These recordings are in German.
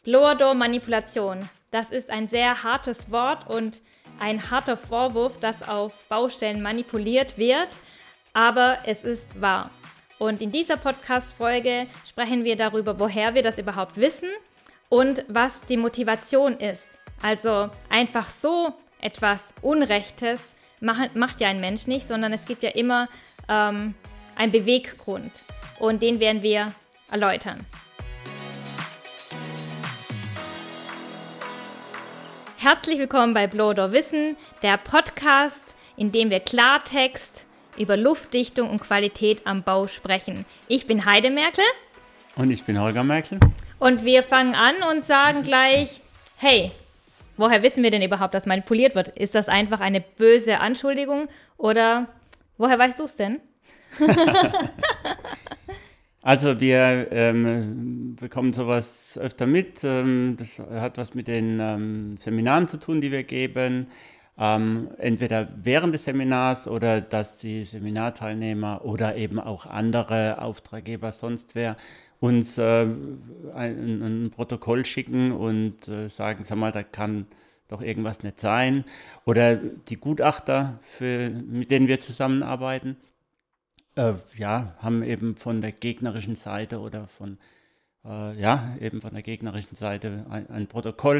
Blower-Door-Manipulation. Das ist ein sehr hartes Wort und ein harter Vorwurf, dass auf Baustellen manipuliert wird, aber es ist wahr. Und in dieser Podcast-Folge sprechen wir darüber, woher wir das überhaupt wissen und was die Motivation ist. Also einfach so etwas Unrechtes macht ja ein Mensch nicht, sondern es gibt ja immer einen Beweggrund und den werden wir erläutern. Herzlich willkommen bei Blower-Door Wissen, der Podcast, in dem wir Klartext über Luftdichtung und Qualität am Bau sprechen. Ich bin Heide Merkel. Und ich bin Holger Merkel. Und wir fangen an und sagen gleich, hey, woher wissen wir denn überhaupt, dass manipuliert wird? Ist das einfach eine böse Anschuldigung oder woher weißt du es denn? Also wir bekommen sowas öfter mit. Das hat was mit den Seminaren zu tun, die wir geben. Entweder während des Seminars oder dass die Seminarteilnehmer oder eben auch andere Auftraggeber, sonst wer, uns ein Protokoll schicken und sagen, sag mal, da kann doch irgendwas nicht sein. Oder die Gutachter, mit denen wir zusammenarbeiten, haben eben von der gegnerischen Seite oder eben von der gegnerischen Seite ein Protokoll,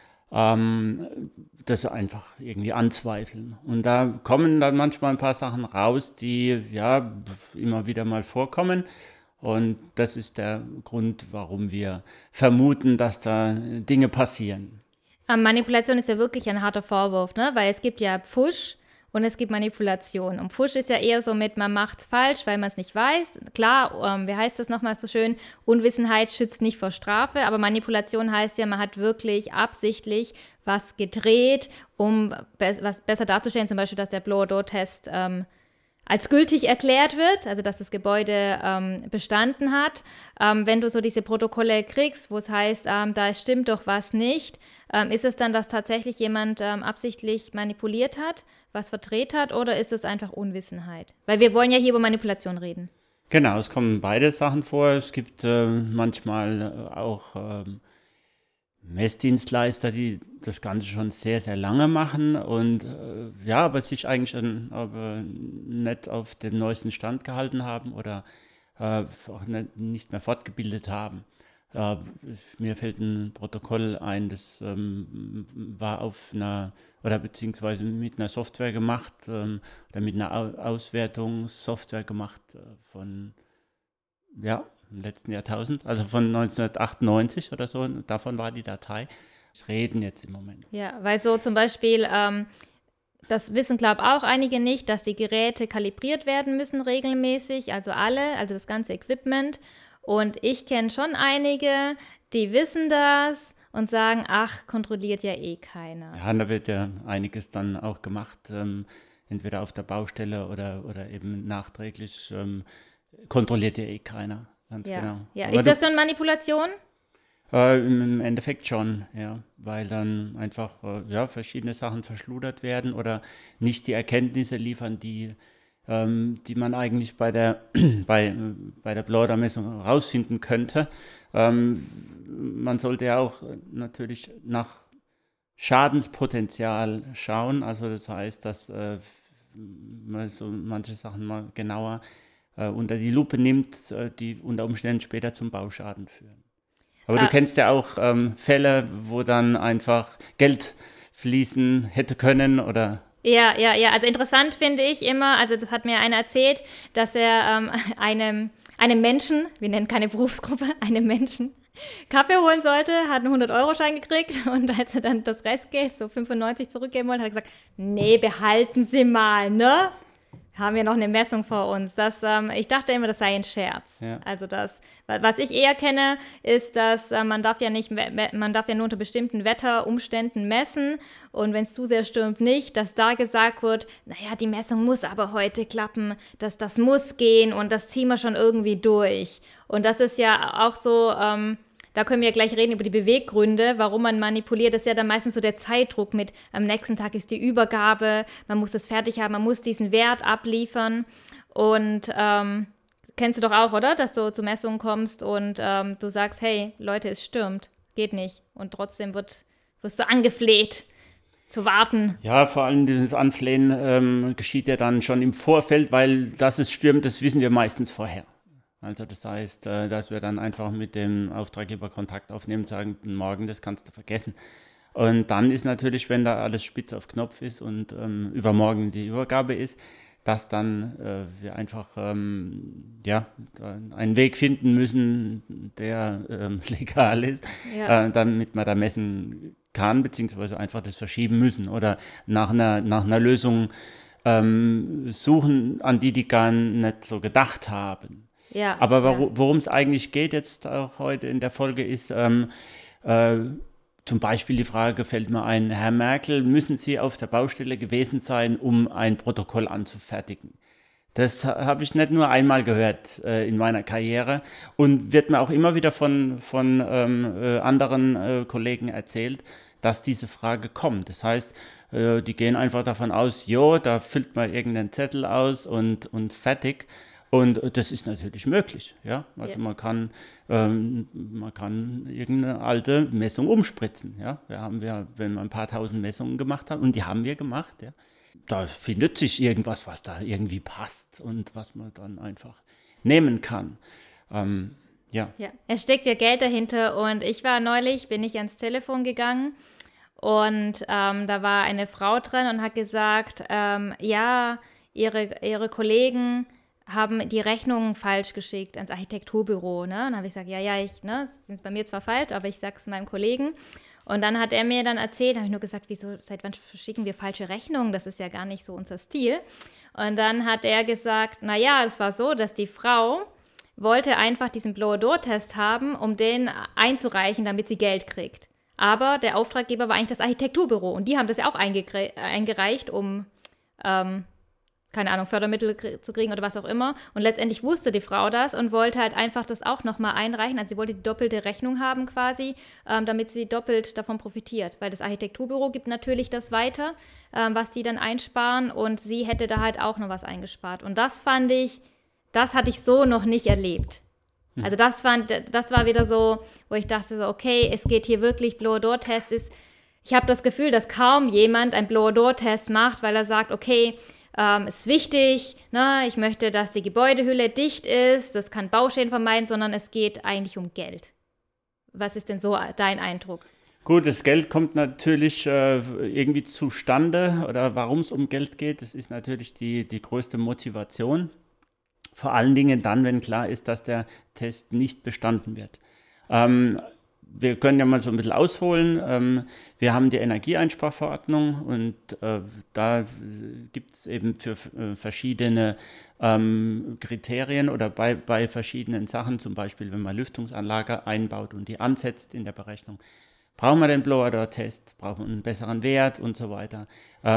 das einfach irgendwie anzweifeln. Und da kommen dann manchmal ein paar Sachen raus, die ja immer wieder mal vorkommen. Und das ist der Grund, warum wir vermuten, dass da Dinge passieren. Manipulation ist ja wirklich ein harter Vorwurf, ne? Weil es gibt ja Pfusch und es gibt Manipulation. Und Pfusch ist ja eher so mit, man macht's falsch, weil man es nicht weiß. Klar, wie heißt das nochmal so schön? Unwissenheit schützt nicht vor Strafe, aber Manipulation heißt ja, man hat wirklich absichtlich was gedreht, um was besser darzustellen, zum Beispiel, dass der Blower-Door-Test als gültig erklärt wird, also dass das Gebäude bestanden hat. Wenn du so diese Protokolle kriegst, wo es heißt, da stimmt doch was nicht, ist es dann, dass tatsächlich jemand absichtlich manipuliert hat, was verdreht hat, oder ist es einfach Unwissenheit? Weil wir wollen ja hier über Manipulation reden. Genau, es kommen beide Sachen vor. Es gibt manchmal auch Messdienstleister, die das Ganze schon sehr, sehr lange machen und aber sich eigentlich nicht auf dem neuesten Stand gehalten haben oder auch nicht mehr fortgebildet haben. Mir fällt ein Protokoll ein, das war beziehungsweise mit einer Software gemacht oder mit einer Auswertungssoftware gemacht von im letzten Jahrtausend, also von 1998 oder so, davon war die Datei. Reden jetzt im Moment. Ja, weil so zum Beispiel, das wissen, glaube ich, auch einige nicht, dass die Geräte kalibriert werden müssen regelmäßig, also das ganze Equipment. Und ich kenne schon einige, die wissen das und sagen, ach, kontrolliert ja eh keiner. Ja, da wird ja einiges dann auch gemacht, entweder auf der Baustelle oder eben nachträglich, kontrolliert ja eh keiner. Ganz genau. Ja. Ist das so eine Manipulation? Im Endeffekt schon, ja, weil dann einfach verschiedene Sachen verschludert werden oder nicht die Erkenntnisse liefern, die man eigentlich bei der Blower-Door-Messung herausfinden könnte. Man sollte ja auch natürlich nach Schadenspotenzial schauen, also das heißt, dass man so manche Sachen mal genauer unter die Lupe nimmt, die unter Umständen später zum Bauschaden führen. Aber du kennst ja auch Fälle, wo dann einfach Geld fließen hätte können oder... Ja. Also interessant finde ich immer, also das hat mir einer erzählt, dass er einem Menschen, wir nennen keine Berufsgruppe, einem Menschen Kaffee holen sollte, hat einen 100-Euro-Schein gekriegt und als er dann das Restgeld, so 95 zurückgeben wollte, hat er gesagt, nee, behalten Sie mal, ne? Haben wir noch eine Messung vor uns. Ich dachte immer, das sei ein Scherz. Ja. Also was ich eher kenne, ist, dass man darf ja nur unter bestimmten Wetterumständen messen und wenn es zu sehr stürmt nicht, dass da gesagt wird, naja, die Messung muss aber heute klappen, das muss gehen und das ziehen wir schon irgendwie durch. Und das ist ja auch so, da können wir ja gleich reden über die Beweggründe, warum man manipuliert. Das ist ja dann meistens so der Zeitdruck mit, am nächsten Tag ist die Übergabe, man muss das fertig haben, man muss diesen Wert abliefern. Und kennst du doch auch, oder? Dass du zu Messungen kommst und du sagst, hey, Leute, es stürmt. geht nicht. Und trotzdem wirst du angefleht zu warten. Ja, vor allem dieses Anflehen geschieht ja dann schon im Vorfeld, weil dass es stürmt, das wissen wir meistens vorher. Also das heißt, dass wir dann einfach mit dem Auftraggeber Kontakt aufnehmen und sagen, morgen, das kannst du vergessen. Und dann ist natürlich, wenn da alles spitz auf Knopf ist und übermorgen die Übergabe ist, dass dann wir einfach einen Weg finden müssen, der legal ist, damit man da messen kann, beziehungsweise einfach das verschieben müssen oder nach einer Lösung suchen, an die gar nicht so gedacht haben. Ja, Aber worum es eigentlich geht jetzt auch heute in der Folge ist, zum Beispiel die Frage fällt mir ein, Herr Merkel, müssen Sie auf der Baustelle gewesen sein, um ein Protokoll anzufertigen? Das habe ich nicht nur einmal gehört in meiner Karriere und wird mir auch immer wieder von anderen Kollegen erzählt, dass diese Frage kommt. Das heißt, die gehen einfach davon aus, jo, da füllt man irgendeinen Zettel aus und fertig. Und das ist natürlich möglich, ja. Also man kann irgendeine alte Messung umspritzen, ja. Wenn wir ein paar tausend Messungen gemacht haben, und die haben wir gemacht, ja. Da findet sich irgendwas, was da irgendwie passt und was man dann einfach nehmen kann. Ja, es steckt ja Geld dahinter und bin ich ans Telefon gegangen und da war eine Frau drin und hat gesagt, ihre Kollegen haben die Rechnungen falsch geschickt ans Architekturbüro, ne? Und dann habe ich gesagt, sind bei mir zwar falsch, aber ich sag's meinem Kollegen. Und dann hat er mir dann erzählt, habe ich nur gesagt, wieso, seit wann verschicken wir falsche Rechnungen? Das ist ja gar nicht so unser Stil. Und dann hat er gesagt, es war so, dass die Frau wollte einfach diesen Blower-Door-Test haben, um den einzureichen, damit sie Geld kriegt. Aber der Auftraggeber war eigentlich das Architekturbüro und die haben das ja auch eingereicht, um keine Ahnung, Fördermittel zu kriegen oder was auch immer. Und letztendlich wusste die Frau das und wollte halt einfach das auch nochmal einreichen. Also sie wollte die doppelte Rechnung haben quasi, damit sie doppelt davon profitiert. Weil das Architekturbüro gibt natürlich das weiter, was die dann einsparen. Und sie hätte da halt auch noch was eingespart. Und das hatte ich so noch nicht erlebt. Also das war wieder so, wo ich dachte so, okay, es geht hier wirklich, Blower-Door-Test ist, ich habe das Gefühl, dass kaum jemand einen Blower-Door-Test macht, weil er sagt, okay, ist wichtig, ne? Ich möchte, dass die Gebäudehülle dicht ist, das kann Bauschäden vermeiden, sondern es geht eigentlich um Geld. Was ist denn so dein Eindruck? Gut, das Geld kommt natürlich irgendwie zustande oder warum es um Geld geht, das ist natürlich die größte Motivation. Vor allen Dingen dann, wenn klar ist, dass der Test nicht bestanden wird. Wir können ja mal so ein bisschen ausholen. Wir haben die Energieeinsparverordnung und da gibt es eben für verschiedene Kriterien oder bei verschiedenen Sachen, zum Beispiel wenn man Lüftungsanlage einbaut und die ansetzt in der Berechnung, brauchen wir den Blower-Door-Test, brauchen wir einen besseren Wert und so weiter. Das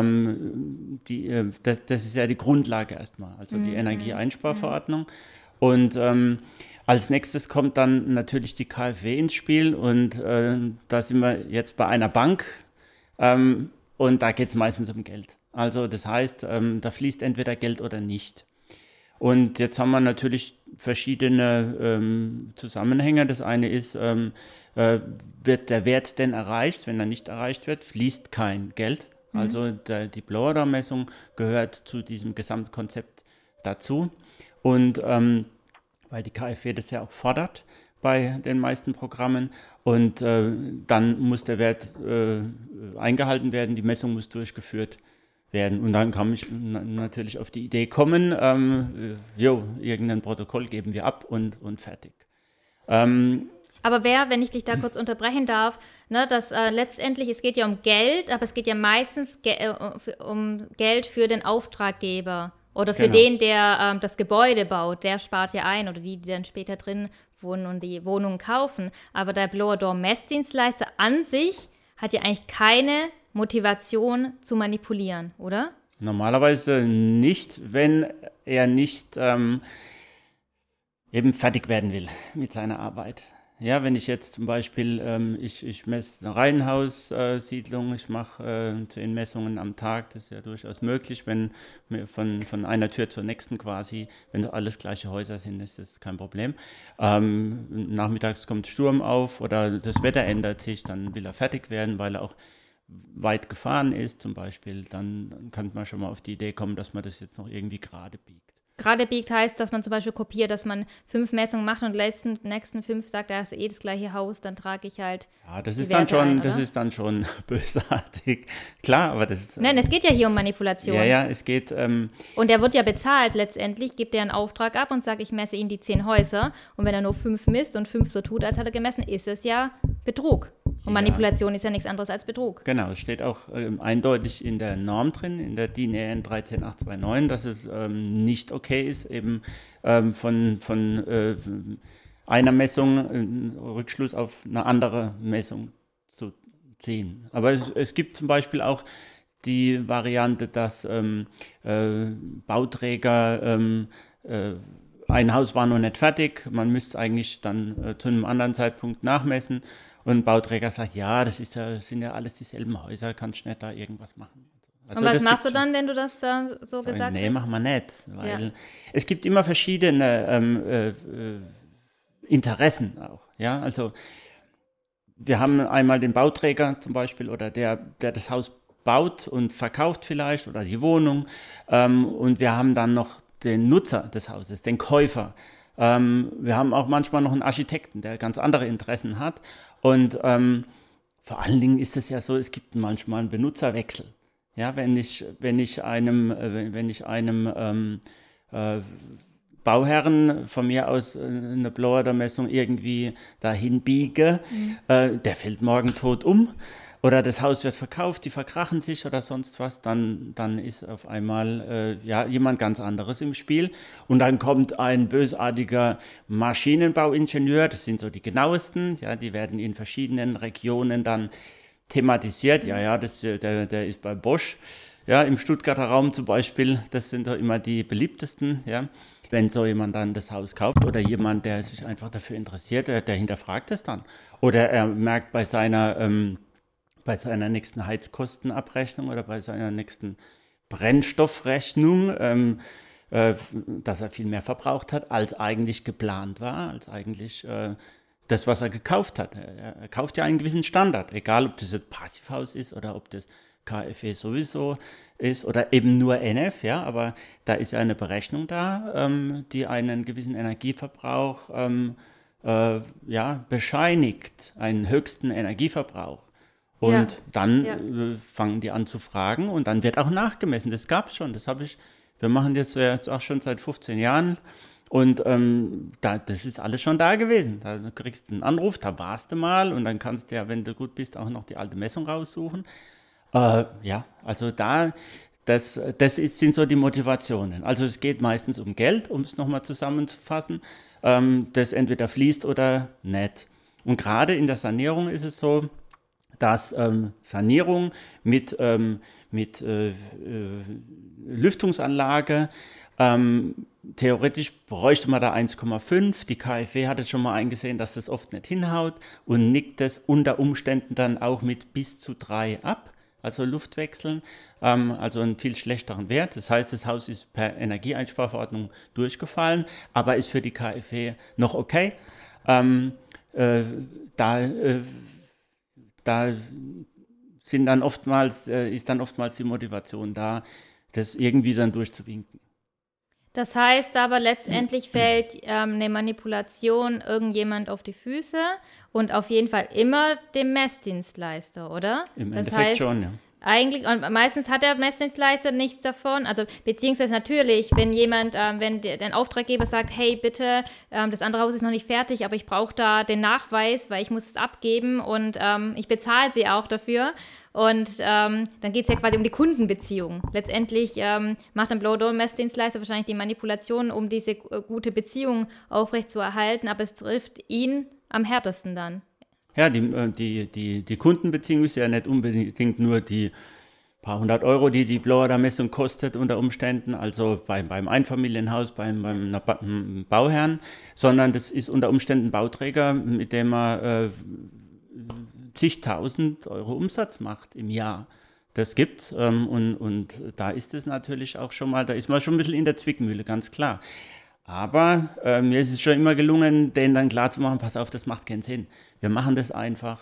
ist ja die Grundlage erstmal, also die Energieeinsparverordnung. Und als nächstes kommt dann natürlich die KfW ins Spiel und da sind wir jetzt bei einer Bank und da geht es meistens um Geld. Also das heißt, da fließt entweder Geld oder nicht. Und jetzt haben wir natürlich verschiedene Zusammenhänge. Das eine ist, wird der Wert denn erreicht? Wenn er nicht erreicht wird, fließt kein Geld. Also die Blower-Door-Messung gehört zu diesem Gesamtkonzept dazu. Und weil die KfW das ja auch fordert bei den meisten Programmen. Und dann muss der Wert eingehalten werden, die Messung muss durchgeführt werden. Und dann kann ich natürlich auf die Idee kommen, irgendein Protokoll geben wir ab und fertig. Aber wenn ich dich da kurz unterbrechen darf, ne, dass letztendlich, es geht ja um Geld, aber es geht ja meistens um Geld für den Auftraggeber. Oder für den, der das Gebäude baut, der spart ja ein oder die dann später drin wohnen und die Wohnungen kaufen. Aber der Blower-Door-Messdienstleister an sich hat ja eigentlich keine Motivation zu manipulieren, oder? Normalerweise nicht, wenn er nicht eben fertig werden will mit seiner Arbeit. Ja, wenn ich jetzt zum Beispiel, ich messe eine Reihenhaussiedlung, ich mache 10 Messungen am Tag, das ist ja durchaus möglich, wenn mir von einer Tür zur nächsten quasi, wenn das alles gleiche Häuser sind, ist das kein Problem. Nachmittags kommt Sturm auf oder das Wetter ändert sich, dann will er fertig werden, weil er auch weit gefahren ist zum Beispiel, dann kann man schon mal auf die Idee kommen, dass man das jetzt noch irgendwie gerade biegt. Gerade biegt heißt, dass man zum Beispiel kopiert, dass man 5 Messungen macht und nächsten 5 sagt, das ist das gleiche Haus, dann trage ich halt Ja, das die ist dann Werte schon, ein, das oder? ist dann schon bösartig. Klar, aber das ist, Nein, es geht ja hier um Manipulation. ja, es geht, Und er wird ja bezahlt letztendlich, gibt er einen Auftrag ab und sagt, ich messe Ihnen die 10 Häuser. Und wenn er nur 5 misst und 5 so tut, als hat er gemessen, ist es ja Betrug. Und Ja. Manipulation ist ja nichts anderes als Betrug. genau, es steht auch eindeutig in der Norm drin, in der DIN EN 13829, dass es nicht okay ist, eben von einer Messung Rückschluss auf eine andere Messung zu ziehen. Aber es gibt zum Beispiel auch die Variante, dass Bauträger ein Haus war noch nicht fertig, man müsste es eigentlich dann zu einem anderen Zeitpunkt nachmessen und ein Bauträger sagt, ja, das sind ja alles dieselben Häuser, kannst du nicht da irgendwas machen. Also und was das machst du gibt's dann, wenn du das so schon. gesagt Nee, hast? machen wir nicht, weil Ja. es gibt immer verschiedene Interessen auch. Ja, also wir haben einmal den Bauträger zum Beispiel oder der das Haus baut und verkauft vielleicht oder die Wohnung. Und wir haben dann noch den Nutzer des Hauses, den Käufer. Wir haben auch manchmal noch einen Architekten, der ganz andere Interessen hat. Und vor allen Dingen ist es ja so, es gibt manchmal einen Benutzerwechsel. Ja, wenn ich einem Bauherren von mir aus eine Blower-Messung irgendwie dahin biege, der fällt morgen tot um oder das Haus wird verkauft, die verkrachen sich oder sonst was, dann ist auf einmal jemand ganz anderes im Spiel und dann kommt ein bösartiger Maschinenbauingenieur, das sind so die genauesten, ja, die werden in verschiedenen Regionen dann thematisiert, der ist bei Bosch, ja, im Stuttgarter Raum zum Beispiel, das sind doch immer die beliebtesten, ja. Wenn so jemand dann das Haus kauft oder jemand, der sich einfach dafür interessiert, der hinterfragt es dann. Oder er merkt bei seiner nächsten Heizkostenabrechnung oder bei seiner nächsten Brennstoffrechnung, dass er viel mehr verbraucht hat, als eigentlich geplant war, als eigentlich das, was er gekauft hat. Er kauft ja einen gewissen Standard, egal ob das jetzt Passivhaus ist oder ob das KfW sowieso ist oder eben nur NF, ja, aber da ist ja eine Berechnung da, die einen gewissen Energieverbrauch bescheinigt, einen höchsten Energieverbrauch. Und Ja, dann ja. fangen die an zu fragen und dann wird auch nachgemessen. Das gab es schon, wir machen jetzt auch schon seit 15 Jahren und das ist alles schon da gewesen. Da kriegst du einen Anruf, da warst du mal und dann kannst du ja, wenn du gut bist, auch noch die alte Messung raussuchen. Also sind so die Motivationen. Also es geht meistens um Geld, um es nochmal zusammenzufassen, das entweder fließt oder nicht. Und gerade in der Sanierung ist es so, dass Sanierung mit Lüftungsanlage, theoretisch bräuchte man da 1,5. Die KfW hat es schon mal eingesehen, dass das oft nicht hinhaut und nickt es unter Umständen dann auch mit bis zu 3 ab. Also Luftwechseln, also einen viel schlechteren Wert. Das heißt, das Haus ist per Energieeinsparverordnung durchgefallen, aber ist für die KfW noch okay. Äh, da da ist dann oftmals die Motivation da, das irgendwie dann durchzuwinken. Das heißt aber, letztendlich fällt eine Manipulation irgendjemand auf die Füße und auf jeden Fall immer dem Messdienstleister, oder? Im Das Endeffekt heißt, schon, ja. eigentlich, und meistens hat der Messdienstleister nichts davon, also beziehungsweise natürlich, wenn wenn der Auftraggeber sagt, hey bitte, das andere Haus ist noch nicht fertig, aber ich brauche da den Nachweis, weil ich muss es abgeben und ich bezahle sie auch dafür. Und dann geht es ja quasi um die Kundenbeziehung. Letztendlich macht ein Blow-Door-Messdienstleister wahrscheinlich die Manipulation, um diese gute Beziehung aufrechtzuerhalten, aber es trifft ihn am härtesten dann. Ja, die Kundenbeziehung ist ja nicht unbedingt nur die paar hundert Euro, die die Blower-Messung kostet unter Umständen, also beim Einfamilienhaus, beim Bauherrn, sondern das ist unter Umständen ein Bauträger, mit dem man zigtausend Euro Umsatz macht im Jahr. Das gibt's und da ist es natürlich auch schon mal, da ist man schon ein bisschen in der Zwickmühle, ganz klar. Aber mir ist es schon immer gelungen, denen dann klar zu machen, pass auf, das macht keinen Sinn. Wir machen das einfach,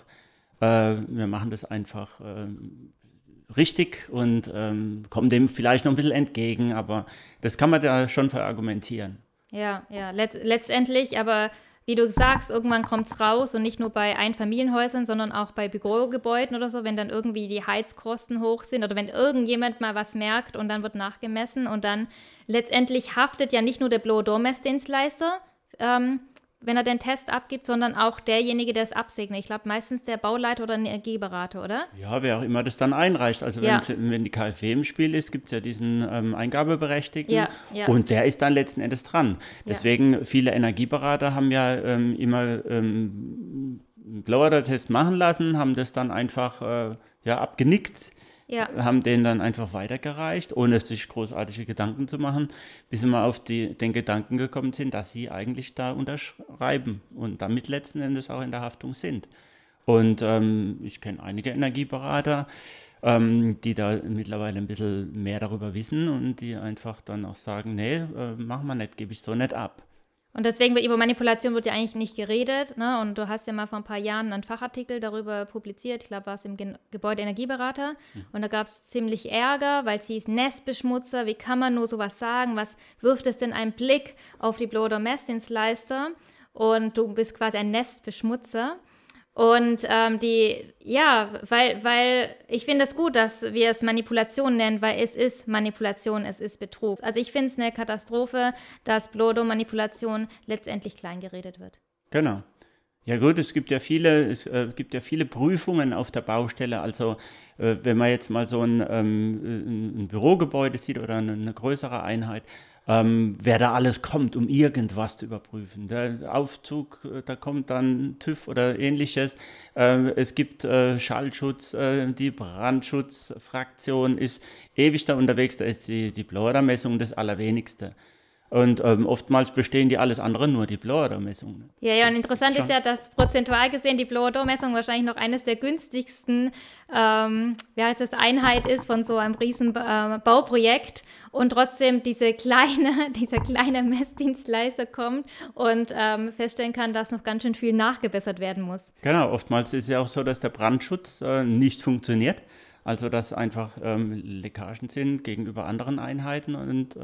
richtig und kommen dem vielleicht noch ein bisschen entgegen, aber das kann man da schon verargumentieren. Ja, letztendlich, aber wie du sagst, irgendwann kommt es raus und nicht nur bei Einfamilienhäusern, sondern auch bei Bürogebäuden oder so, wenn dann irgendwie die Heizkosten hoch sind oder wenn irgendjemand mal was merkt und dann wird nachgemessen und dann letztendlich haftet ja nicht nur der Blow-Door-Messdienstleister, wenn er den Test abgibt, sondern auch derjenige, der es absegnet. Ich glaube, meistens der Bauleiter oder ein Energieberater, oder? Ja, wer auch immer das dann einreicht. Also wenn die KfW im Spiel ist, gibt es ja diesen Eingabeberechtigten und der ist dann letzten Endes dran. Deswegen, viele Energieberater haben ja immer einen Blower-Test machen lassen, haben das dann einfach abgenickt. Ja. Haben den dann einfach weitergereicht, ohne sich großartige Gedanken zu machen, bis sie mal auf den Gedanken gekommen sind, dass sie eigentlich da unterschreiben und damit letzten Endes auch in der Haftung sind. Und ich kenne einige Energieberater, die da mittlerweile ein bisschen mehr darüber wissen und die einfach dann auch sagen, nee, machen wir nicht, gebe ich so nicht ab. Und deswegen über Manipulation wird ja eigentlich nicht geredet, ne? Und du hast ja mal vor ein paar Jahren einen Fachartikel darüber publiziert, ich glaube, war es im Gebäudeenergieberater. Und da gab es ziemlich Ärger, weil es hieß Nestbeschmutzer, wie kann man nur sowas sagen, was wirft es denn einen Blick auf die Blow-Door-Messdienstleister? Und du bist quasi ein Nestbeschmutzer. Und weil ich finde es gut, dass wir es Manipulation nennen, weil es ist Manipulation, es ist Betrug. Also ich finde es eine Katastrophe, dass Blow-Door-Manipulation letztendlich kleingeredet wird. Genau. Ja gut, es gibt ja viele Prüfungen auf der Baustelle. Also wenn man jetzt mal so ein Bürogebäude sieht oder eine größere Einheit, wer da alles kommt, um irgendwas zu überprüfen. Der Aufzug, da kommt dann TÜV oder ähnliches. Es gibt Schallschutz, die Brandschutzfraktion ist ewig da unterwegs, da ist die Blower-Messung das Allerwenigste. Und oftmals bestehen die alles andere nur die Blower-Messungen. Ja, und interessant ist ja, dass prozentual gesehen die Blower-Messung wahrscheinlich noch eines der günstigsten Einheit ist von so einem riesen Bauprojekt und trotzdem dieser kleine Messdienstleister kommt und feststellen kann, dass noch ganz schön viel nachgebessert werden muss. Genau, oftmals ist es ja auch so, dass der Brandschutz nicht funktioniert, also dass einfach Leckagen sind gegenüber anderen Einheiten und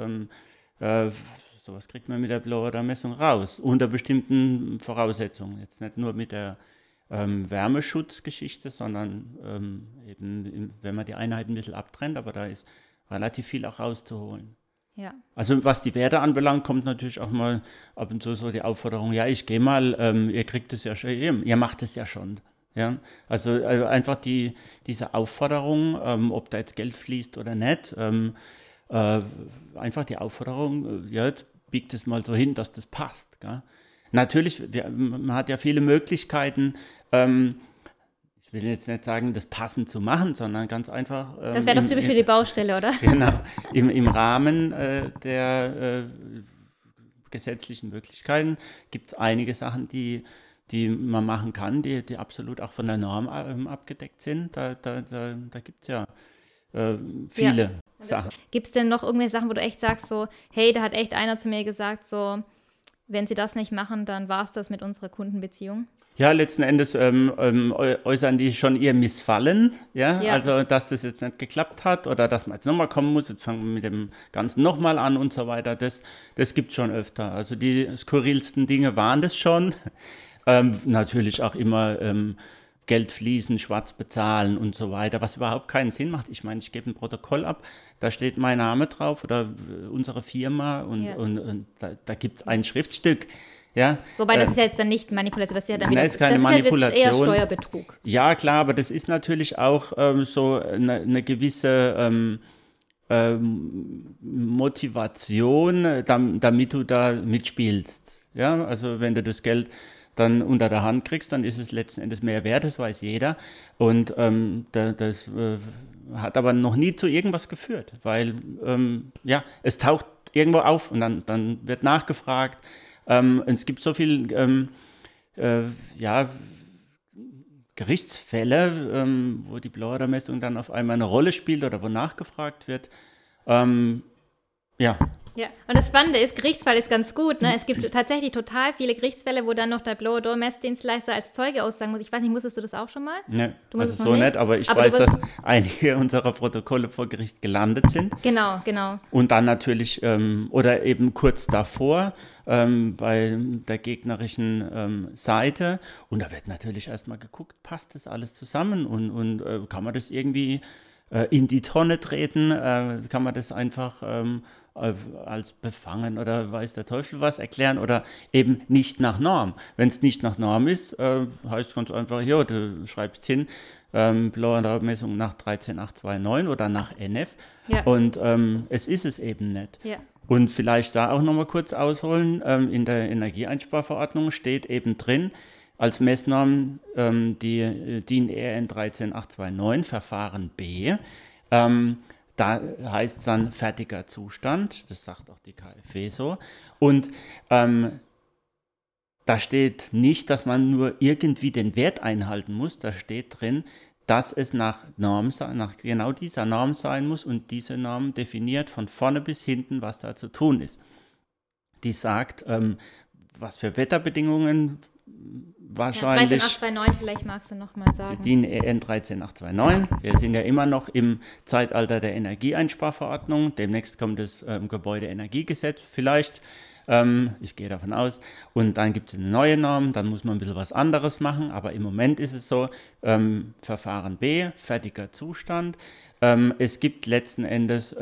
sowas kriegt man mit der Blower-Messung raus, unter bestimmten Voraussetzungen. Jetzt nicht nur mit der Wärmeschutzgeschichte, sondern eben, wenn man die Einheiten ein bisschen abtrennt, aber da ist relativ viel auch rauszuholen. Ja. Also was die Werte anbelangt, kommt natürlich auch mal ab und zu so die Aufforderung, ja, ich gehe mal, ihr kriegt es ja schon, ihr macht es ja schon. Ja? Also einfach diese Aufforderung, ob da jetzt Geld fließt oder nicht, einfach die Aufforderung, jetzt biegt es mal so hin, dass das passt. Gell? Natürlich, man hat ja viele Möglichkeiten, ich will jetzt nicht sagen, das passend zu machen, sondern ganz einfach. Das wäre doch typisch für die Baustelle, oder? Genau, im Rahmen der gesetzlichen Möglichkeiten gibt es einige Sachen, die man machen kann, die absolut auch von der Norm abgedeckt sind. Da gibt es ja viele Sachen. Gibt es denn noch irgendwelche Sachen, wo du echt sagst, so, hey, da hat echt einer zu mir gesagt, so, wenn sie das nicht machen, dann war es das mit unserer Kundenbeziehung? Ja, letzten Endes äußern die schon ihr Missfallen, ja, also dass das jetzt nicht geklappt hat oder dass man jetzt nochmal kommen muss, jetzt fangen wir mit dem Ganzen nochmal an und so weiter, das gibt es schon öfter. Also die skurrilsten Dinge waren das schon, natürlich auch immer Geld fließen, schwarz bezahlen und so weiter, was überhaupt keinen Sinn macht. Ich meine, ich gebe ein Protokoll ab, da steht mein Name drauf oder unsere Firma und da gibt es ein Schriftstück. Ja, wobei das ist ja jetzt dann nicht Manipulation, das ist ja dann wieder, ist keine Manipulation. Das ist eher Steuerbetrug. Ja, klar, aber das ist natürlich auch so eine gewisse Motivation, damit du da mitspielst. Ja, also wenn du das Geld dann unter der Hand kriegst, dann ist es letzten Endes mehr wert, das weiß jeder. Und das hat aber noch nie zu irgendwas geführt, weil es taucht irgendwo auf und dann wird nachgefragt. Und es gibt so viel Gerichtsfälle, wo die Blower-Messung dann auf einmal eine Rolle spielt oder wo nachgefragt wird. Ja, und das Spannende ist, Gerichtsfall ist ganz gut. Ne? Es gibt tatsächlich total viele Gerichtsfälle, wo dann noch der Blower-Messdienstleister als Zeuge aussagen muss. Ich weiß nicht, musstest du das auch schon mal? Ne, du musst also so nicht, aber ich weiß, dass einige unserer Protokolle vor Gericht gelandet sind. Genau. Und dann natürlich, oder eben kurz davor, bei der gegnerischen Seite. Und da wird natürlich erstmal geguckt, passt das alles zusammen und kann man das irgendwie in die Tonne treten, kann man das einfach als befangen oder weiß der Teufel was erklären oder eben nicht nach Norm. Wenn es nicht nach Norm ist, heißt ganz einfach, ja, du schreibst hin, Blower-Messung nach 13829 oder nach NF und es ist es eben nicht. Ja. Und vielleicht da auch nochmal kurz ausholen, in der Energieeinsparverordnung steht eben drin, als Messnorm die DIN EN 13829 Verfahren B. Da heißt es dann fertiger Zustand, das sagt auch die KfW so. Und da steht nicht, dass man nur irgendwie den Wert einhalten muss, da steht drin, dass es nach genau dieser Norm sein muss und diese Norm definiert von vorne bis hinten, was da zu tun ist. Die sagt, was für Wetterbedingungen wahrscheinlich. 13829, vielleicht magst du noch mal sagen. Die DIN EN 13829. Wir sind ja immer noch im Zeitalter der Energieeinsparverordnung. Demnächst kommt das Gebäudeenergiegesetz vielleicht. Ich gehe davon aus. Und dann gibt es eine neue Norm, dann muss man ein bisschen was anderes machen. Aber im Moment ist es so, Verfahren B, fertiger Zustand. Es gibt letzten Endes,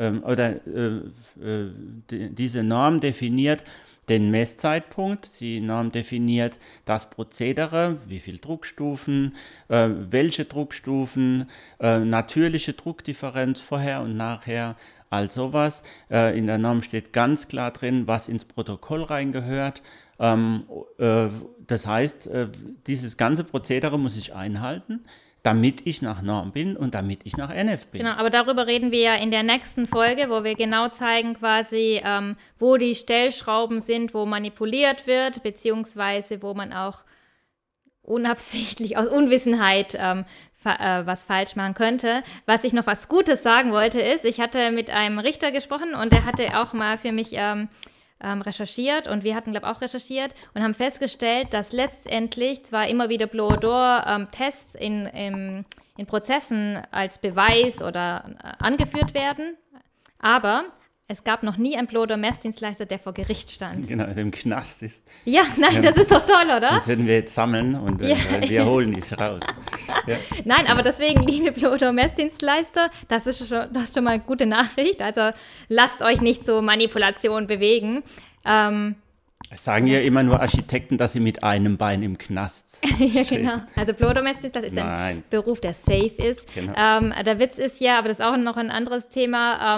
diese Norm definiert den Messzeitpunkt. Die Norm definiert das Prozedere, wie viele Druckstufen, welche Druckstufen, natürliche Druckdifferenz vorher und nachher, all sowas. In der Norm steht ganz klar drin, was ins Protokoll reingehört. Das heißt, dieses ganze Prozedere muss ich einhalten, damit ich nach Norm bin und damit ich nach NF bin. Genau, aber darüber reden wir ja in der nächsten Folge, wo wir genau zeigen quasi, wo die Stellschrauben sind, wo manipuliert wird, beziehungsweise wo man auch unabsichtlich aus Unwissenheit was falsch machen könnte. Was ich noch was Gutes sagen wollte ist, ich hatte mit einem Richter gesprochen und der hatte auch mal für mich recherchiert und wir hatten, glaube ich, auch recherchiert und haben festgestellt, dass letztendlich zwar immer wieder Blower-Tests in Prozessen als Beweis oder angeführt werden, aber es gab noch nie einen Blower-Messdienstleister, der vor Gericht stand. Genau, der im Knast ist. Ja, nein, das ist doch toll, oder? Das werden wir jetzt sammeln und wir holen dich raus. Ja. Nein, aber deswegen, liebe Blower-Messdienstleister, das ist schon mal eine gute Nachricht. Also lasst euch nicht so Manipulation bewegen. Es sagen ja immer nur Architekten, dass sie mit einem Bein im Knast ja, genau. Also Blower-Messdienstleister ist ein Beruf, der safe ist. Genau. Der Witz ist ja, aber das ist auch noch ein anderes Thema,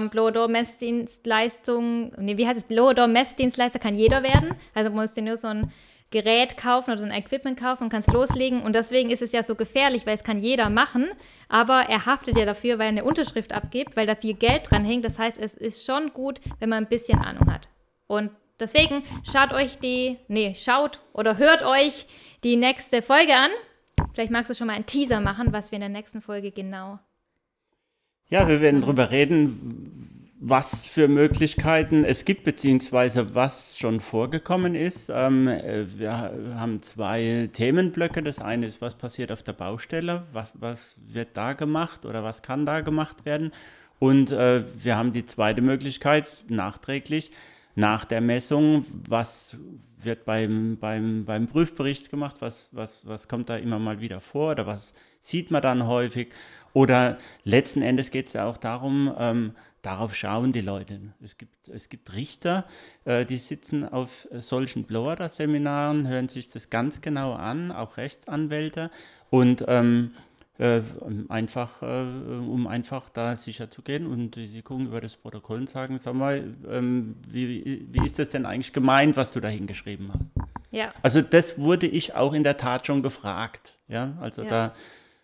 Blower-Messdienstleister kann jeder werden. Also man muss dir nur so ein Gerät kaufen oder so ein Equipment kaufen und kannst loslegen. Und deswegen ist es ja so gefährlich, weil es kann jeder machen, aber er haftet ja dafür, weil er eine Unterschrift abgibt, weil da viel Geld dran hängt. Das heißt, es ist schon gut, wenn man ein bisschen Ahnung hat. Und deswegen schaut oder hört euch die nächste Folge an. Vielleicht magst du schon mal einen Teaser machen, was wir in der nächsten Folge genau. Ja, wir werden darüber reden, was für Möglichkeiten es gibt, beziehungsweise was schon vorgekommen ist. Wir haben 2 Themenblöcke. Das eine ist, was passiert auf der Baustelle, was wird da gemacht oder was kann da gemacht werden. Und wir haben die zweite Möglichkeit, nachträglich, nach der Messung, was wird beim Prüfbericht gemacht, was kommt da immer mal wieder vor oder was sieht man dann häufig. Oder letzten Endes geht es ja auch darum, darauf schauen die Leute. Es gibt Richter, die sitzen auf solchen Blower-Seminaren, hören sich das ganz genau an, auch Rechtsanwälte und um einfach da sicher zu gehen und sie gucken über das Protokoll und sagen, sag mal, wie ist das denn eigentlich gemeint, was du da hingeschrieben hast? Ja. Also das wurde ich auch in der Tat schon gefragt. Ja, also da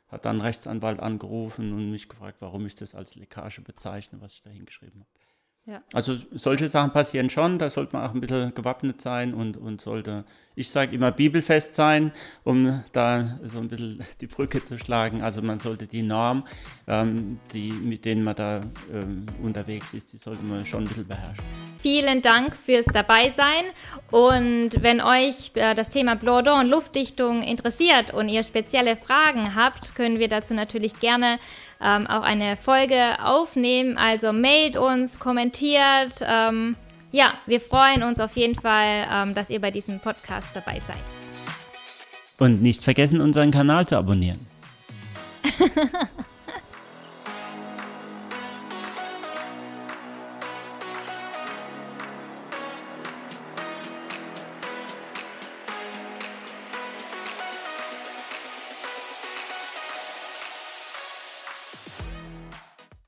hat dann ein Rechtsanwalt angerufen und mich gefragt, warum ich das als Leckage bezeichne, was ich da hingeschrieben habe. Ja. Also solche Sachen passieren schon, da sollte man auch ein bisschen gewappnet sein und sollte, ich sage immer, bibelfest sein, um da so ein bisschen die Brücke zu schlagen. Also man sollte die Norm, mit denen man da unterwegs ist, die sollte man schon ein bisschen beherrschen. Vielen Dank fürs Dabeisein und wenn euch das Thema Blaudon und Luftdichtung interessiert und ihr spezielle Fragen habt, können wir dazu natürlich gerne auch eine Folge aufnehmen. Also mailt uns, kommentiert. Ja, wir freuen uns auf jeden Fall, dass ihr bei diesem Podcast dabei seid. Und nicht vergessen, unseren Kanal zu abonnieren.